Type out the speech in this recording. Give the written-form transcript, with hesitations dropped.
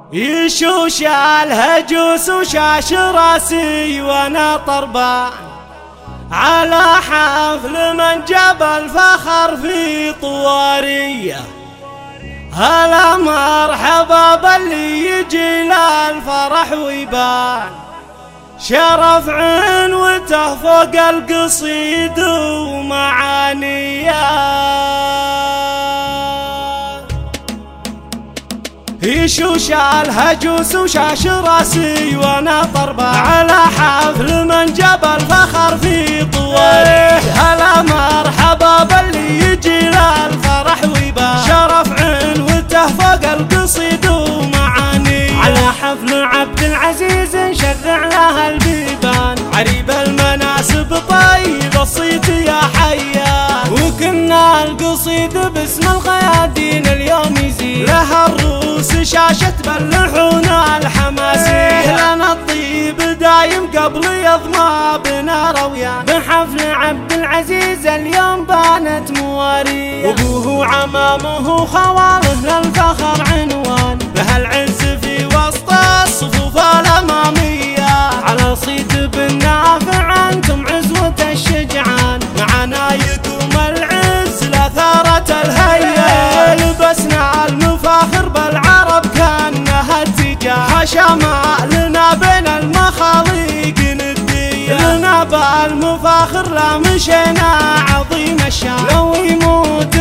يشوش الهجوس وشاش راسي وانا طربان على حفل من جاب الفخر في طواريه. هلا مرحبا باللي يجي للفرح ويبان شرف عنوته فوق القصيد ومعانيه. يشوش الهجوس وشاش راسي وانا طربة على حفل من جاب الفخر في طواريه. هلا مرحبا باللي يجي للفرح ويبان شرف عنوته فوق القصيد ومعانيه. على حفل عبد العزيز نشرع له البيبان عريب المناسب طيب الصيت يا حيان. وكنا القصيد باسم القيادين اليوم يزيد لها الروس شاشة باللحون الحماسية. لنا الطيب دايم قبل يضمى بنا رويان بحفل عبد العزيز اليوم بانت مواريه. وابوه عمامه خواله للفخر عنوان له العز في وسط الصفوف الامامية. على صيت بالنافع انتم عزوة الشجعان مع نايكم العز لثارة الهيئة. لبسنا المفاخر بالعرب كانها اتجاه شمالنا بين المخاليق ندية. لنا بالمفاخر لا مشينا عظيم الشام لو يموت